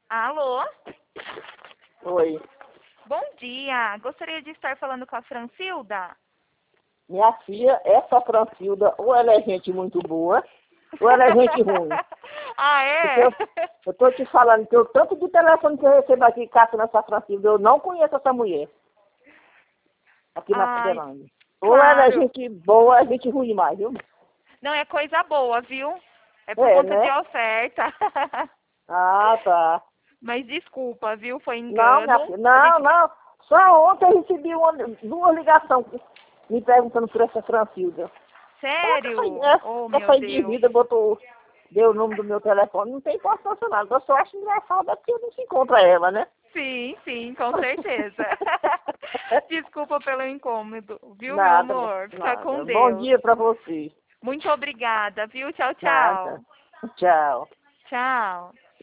Alô? Oi. Bom dia. Gostaria de estar falando com a Francilda? Minha filha, essa Francilda, ou ela é gente muito boa, ou ela é gente ruim. Ah, Porque é? eu tô te falando que o tanto de telefone que eu recebo aqui, caça nessa Francilda, eu não conheço essa mulher aqui na Ai, Fidelândia. Ou ela é claro. gente boa, ou é gente ruim mais, viu? Não é coisa boa, viu? É por É, conta de né? oferta. Ah, tá. Mas desculpa, viu? Foi Não, minha engano. filha, A não, gente... não. Só ontem eu recebi duas ligações me perguntando por essa Francilda. Será que Sério? Oh, meu essa Deus. indivídua deu o número do meu telefone? Não tem importância nada. Eu só acho engraçado porque eu não se encontra ela, né? Sim, sim, com certeza. Desculpa pelo incômodo, viu, meu Nada, amor? Fica com nada. Bom Deus. dia pra você. Muito obrigada, viu? Tchau, Nada. tchau. Tchau. Tchau.